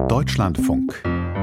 Deutschlandfunk.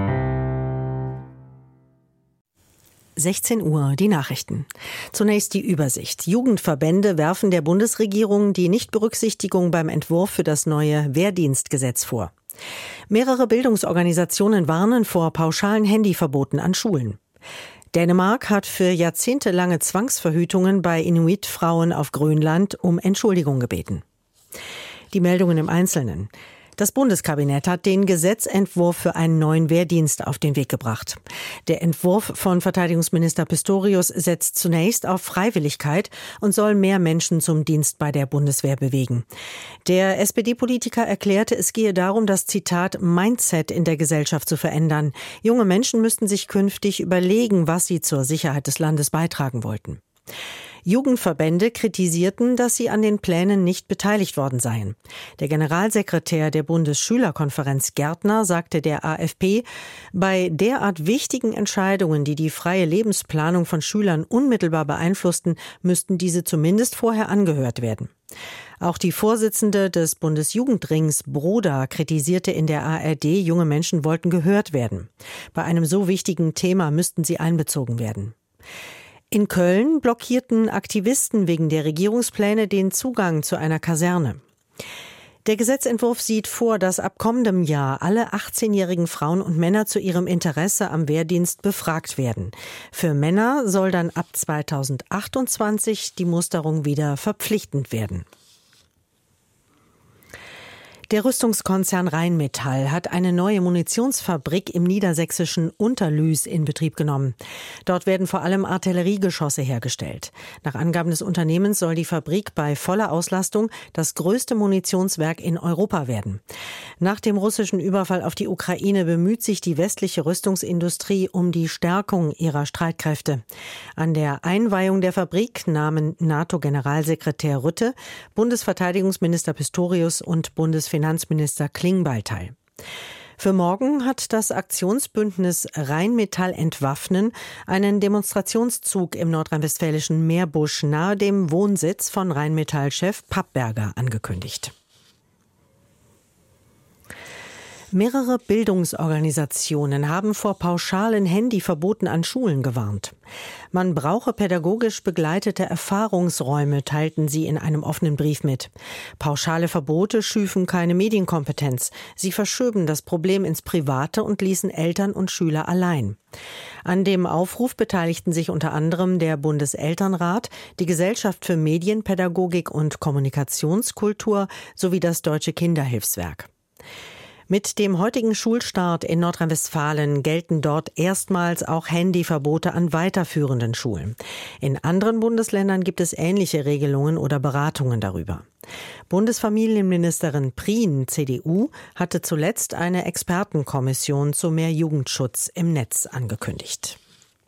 16 Uhr, die Nachrichten. Zunächst die Übersicht. Jugendverbände werfen der Bundesregierung die Nichtberücksichtigung beim Entwurf für das neue Wehrdienstgesetz vor. Mehrere Bildungsorganisationen warnen vor pauschalen Handyverboten an Schulen. Dänemark hat für jahrzehntelange Zwangsverhütungen bei Inuit-Frauen auf Grönland um Entschuldigung gebeten. Die Meldungen im Einzelnen. Das Bundeskabinett hat den Gesetzentwurf für einen neuen Wehrdienst auf den Weg gebracht. Der Entwurf von Verteidigungsminister Pistorius setzt zunächst auf Freiwilligkeit und soll mehr Menschen zum Dienst bei der Bundeswehr bewegen. Der SPD-Politiker erklärte, es gehe darum, das Zitat Mindset in der Gesellschaft zu verändern. Junge Menschen müssten sich künftig überlegen, was sie zur Sicherheit des Landes beitragen wollten. Jugendverbände kritisierten, dass sie an den Plänen nicht beteiligt worden seien. Der Generalsekretär der Bundesschülerkonferenz Gärtner sagte der AfP, bei derart wichtigen Entscheidungen, die die freie Lebensplanung von Schülern unmittelbar beeinflussten, müssten diese zumindest vorher angehört werden. Auch die Vorsitzende des Bundesjugendrings Broda kritisierte in der ARD, junge Menschen wollten gehört werden. Bei einem so wichtigen Thema müssten sie einbezogen werden. In Köln blockierten Aktivisten wegen der Regierungspläne den Zugang zu einer Kaserne. Der Gesetzentwurf sieht vor, dass ab kommendem Jahr alle 18-jährigen Frauen und Männer zu ihrem Interesse am Wehrdienst befragt werden. Für Männer soll dann ab 2028 die Musterung wieder verpflichtend werden. Der Rüstungskonzern Rheinmetall hat eine neue Munitionsfabrik im niedersächsischen Unterlüß in Betrieb genommen. Dort werden vor allem Artilleriegeschosse hergestellt. Nach Angaben des Unternehmens soll die Fabrik bei voller Auslastung das größte Munitionswerk in Europa werden. Nach dem russischen Überfall auf die Ukraine bemüht sich die westliche Rüstungsindustrie um die Stärkung ihrer Streitkräfte. An der Einweihung der Fabrik nahmen NATO-Generalsekretär Rutte, Bundesverteidigungsminister Pistorius und Bundesfinanzminister Klingbeil teil. Für morgen hat das Aktionsbündnis Rheinmetall entwaffnen einen Demonstrationszug im nordrhein-westfälischen Meerbusch nahe dem Wohnsitz von Rheinmetall-Chef Pappberger angekündigt. Mehrere Bildungsorganisationen haben vor pauschalen Handyverboten an Schulen gewarnt. Man brauche pädagogisch begleitete Erfahrungsräume, teilten sie in einem offenen Brief mit. Pauschale Verbote schüfen keine Medienkompetenz. Sie verschöben das Problem ins Private und ließen Eltern und Schüler allein. An dem Aufruf beteiligten sich unter anderem der Bundeselternrat, die Gesellschaft für Medienpädagogik und Kommunikationskultur sowie das Deutsche Kinderhilfswerk. Mit dem heutigen Schulstart in Nordrhein-Westfalen gelten dort erstmals auch Handyverbote an weiterführenden Schulen. In anderen Bundesländern gibt es ähnliche Regelungen oder Beratungen darüber. Bundesfamilienministerin Prien, CDU, hatte zuletzt eine Expertenkommission zu mehr Jugendschutz im Netz angekündigt.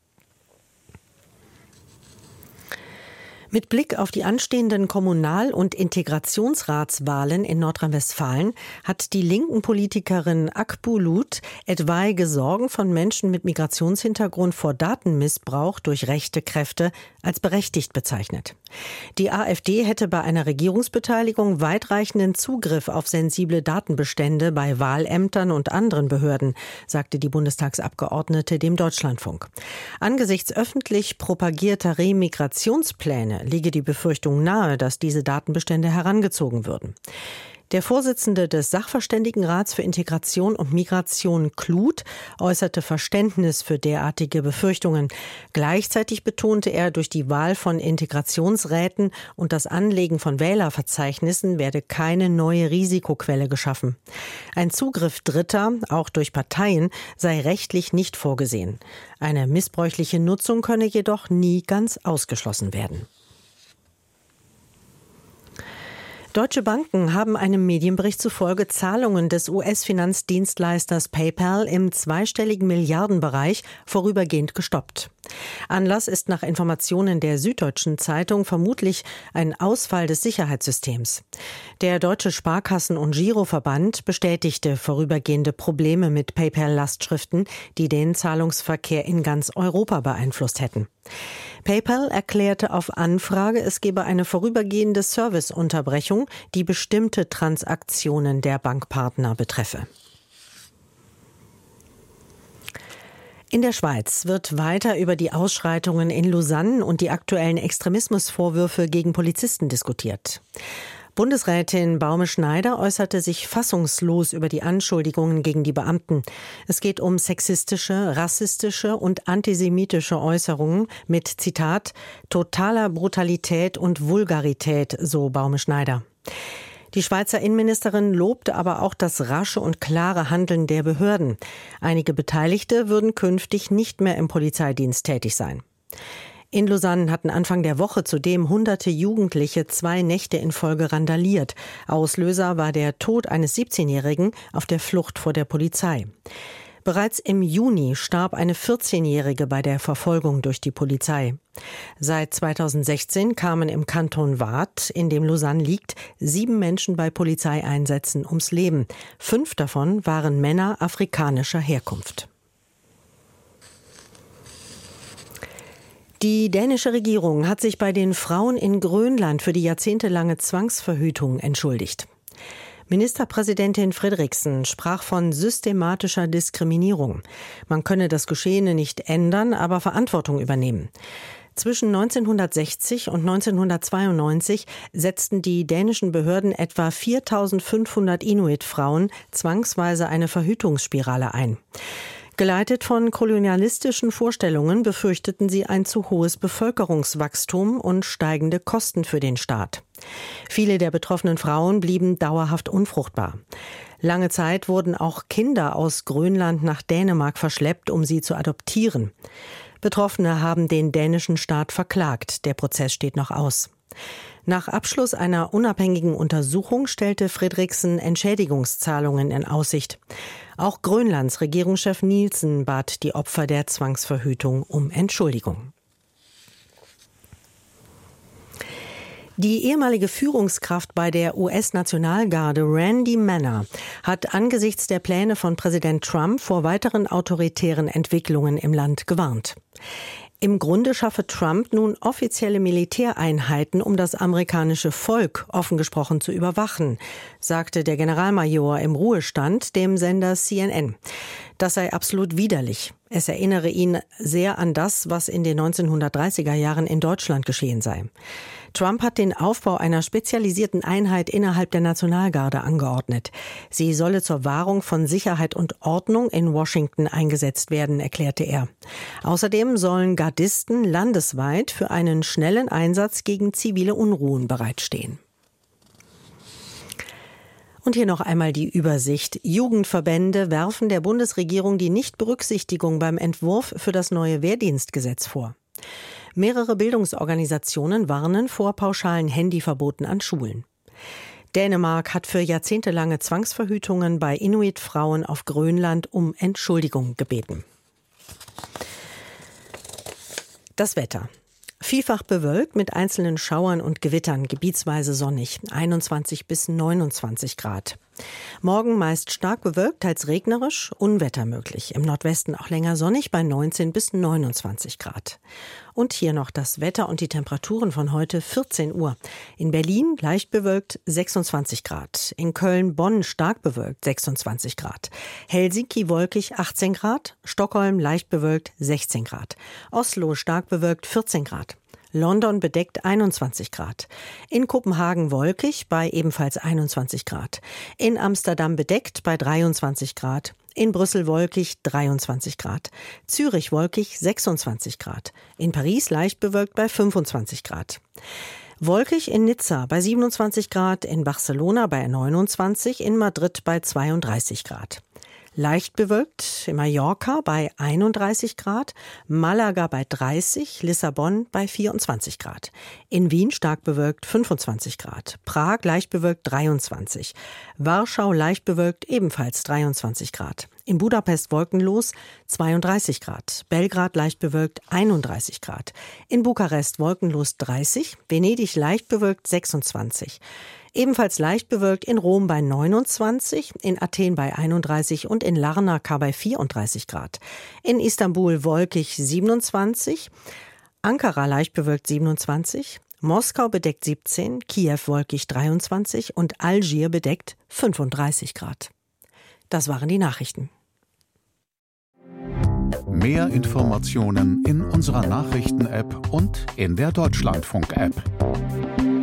Mit Blick auf die anstehenden Kommunal- und Integrationsratswahlen in Nordrhein-Westfalen hat die linken Politikerin Akbulut etwaige Sorgen von Menschen mit Migrationshintergrund vor Datenmissbrauch durch rechte Kräfte als berechtigt bezeichnet. Die AfD hätte bei einer Regierungsbeteiligung weitreichenden Zugriff auf sensible Datenbestände bei Wahlämtern und anderen Behörden, sagte die Bundestagsabgeordnete dem Deutschlandfunk. Angesichts öffentlich propagierter Remigrationspläne liege die Befürchtung nahe, dass diese Datenbestände herangezogen würden. Der Vorsitzende des Sachverständigenrats für Integration und Migration Kluth äußerte Verständnis für derartige Befürchtungen. Gleichzeitig betonte er, durch die Wahl von Integrationsräten und das Anlegen von Wählerverzeichnissen werde keine neue Risikoquelle geschaffen. Ein Zugriff Dritter, auch durch Parteien, sei rechtlich nicht vorgesehen. Eine missbräuchliche Nutzung könne jedoch nie ganz ausgeschlossen werden. Deutsche Banken haben einem Medienbericht zufolge Zahlungen des US-Finanzdienstleisters PayPal im zweistelligen Milliardenbereich vorübergehend gestoppt. Anlass ist nach Informationen der Süddeutschen Zeitung vermutlich ein Ausfall des Sicherheitssystems. Der Deutsche Sparkassen- und Giroverband bestätigte vorübergehende Probleme mit PayPal-Lastschriften, die den Zahlungsverkehr in ganz Europa beeinflusst hätten. PayPal erklärte auf Anfrage, es gebe eine vorübergehende Serviceunterbrechung, die bestimmte Transaktionen der Bankpartner betreffe. In der Schweiz wird weiter über die Ausschreitungen in Lausanne und die aktuellen Extremismusvorwürfe gegen Polizisten diskutiert. Bundesrätin Baume-Schneider äußerte sich fassungslos über die Anschuldigungen gegen die Beamten. Es geht um sexistische, rassistische und antisemitische Äußerungen mit, Zitat, totaler Brutalität und Vulgarität, so Baume-Schneider. Die Schweizer Innenministerin lobte aber auch das rasche und klare Handeln der Behörden. Einige Beteiligte würden künftig nicht mehr im Polizeidienst tätig sein. In Lausanne hatten Anfang der Woche zudem hunderte Jugendliche 2 Nächte in Folge randaliert. Auslöser war der Tod eines 17-Jährigen auf der Flucht vor der Polizei. Bereits im Juni starb eine 14-Jährige bei der Verfolgung durch die Polizei. Seit 2016 kamen im Kanton Waadt, in dem Lausanne liegt, 7 Menschen bei Polizeieinsätzen ums Leben. 5 davon waren Männer afrikanischer Herkunft. Die dänische Regierung hat sich bei den Frauen in Grönland für die jahrzehntelange Zwangsverhütung entschuldigt. Ministerpräsidentin Frederiksen sprach von systematischer Diskriminierung. Man könne das Geschehene nicht ändern, aber Verantwortung übernehmen. Zwischen 1960 und 1992 setzten die dänischen Behörden etwa 4.500 Inuit-Frauen zwangsweise eine Verhütungsspirale ein. Geleitet von kolonialistischen Vorstellungen befürchteten sie ein zu hohes Bevölkerungswachstum und steigende Kosten für den Staat. Viele der betroffenen Frauen blieben dauerhaft unfruchtbar. Lange Zeit wurden auch Kinder aus Grönland nach Dänemark verschleppt, um sie zu adoptieren. Betroffene haben den dänischen Staat verklagt. Der Prozess steht noch aus. Nach Abschluss einer unabhängigen Untersuchung stellte Frederiksen Entschädigungszahlungen in Aussicht. Auch Grönlands Regierungschef Nielsen bat die Opfer der Zwangsverhütung um Entschuldigung. Die ehemalige Führungskraft bei der US-Nationalgarde Randy Manner hat angesichts der Pläne von Präsident Trump vor weiteren autoritären Entwicklungen im Land gewarnt. Im Grunde schaffe Trump nun offizielle Militäreinheiten, um das amerikanische Volk offen gesprochen zu überwachen, sagte der Generalmajor im Ruhestand dem Sender CNN. Das sei absolut widerlich. Es erinnere ihn sehr an das, was in den 1930er Jahren in Deutschland geschehen sei. Trump hat den Aufbau einer spezialisierten Einheit innerhalb der Nationalgarde angeordnet. Sie solle zur Wahrung von Sicherheit und Ordnung in Washington eingesetzt werden, erklärte er. Außerdem sollen Gardisten landesweit für einen schnellen Einsatz gegen zivile Unruhen bereitstehen. Und hier noch einmal die Übersicht. Jugendverbände werfen der Bundesregierung die Nichtberücksichtigung beim Entwurf für das neue Wehrdienstgesetz vor. Mehrere Bildungsorganisationen warnen vor pauschalen Handyverboten an Schulen. Dänemark hat für jahrzehntelange Zwangsverhütungen bei Inuit-Frauen auf Grönland um Entschuldigung gebeten. Das Wetter. Vielfach bewölkt mit einzelnen Schauern und Gewittern, gebietsweise sonnig, 21 bis 29 Grad. Morgen meist stark bewölkt, teils regnerisch, Unwetter möglich. Im Nordwesten auch länger sonnig bei 19 bis 29 Grad. Und hier noch das Wetter und die Temperaturen von heute 14 Uhr. In Berlin leicht bewölkt 26 Grad. In Köln, Bonn stark bewölkt 26 Grad. Helsinki wolkig 18 Grad. Stockholm leicht bewölkt 16 Grad. Oslo stark bewölkt 14 Grad. London bedeckt 21 Grad. In Kopenhagen wolkig bei ebenfalls 21 Grad. In Amsterdam bedeckt bei 23 Grad. In Brüssel wolkig 23 Grad. Zürich wolkig 26 Grad. In Paris leicht bewölkt bei 25 Grad. Wolkig in Nizza bei 27 Grad. In Barcelona bei 29. In Madrid bei 32 Grad. Leicht bewölkt in Mallorca bei 31 Grad, Malaga bei 30, Lissabon bei 24 Grad. In Wien stark bewölkt 25 Grad, Prag leicht bewölkt 23, Warschau leicht bewölkt ebenfalls 23 Grad. In Budapest wolkenlos 32 Grad, Belgrad leicht bewölkt 31 Grad. In Bukarest wolkenlos 30, Venedig leicht bewölkt 26. Ebenfalls leicht bewölkt in Rom bei 29, in Athen bei 31 und in Larnaca bei 34 Grad. In Istanbul wolkig 27, Ankara leicht bewölkt 27, Moskau bedeckt 17, Kiew wolkig 23 und Algier bedeckt 35 Grad. Das waren die Nachrichten. Mehr Informationen in unserer Nachrichten-App und in der Deutschlandfunk-App.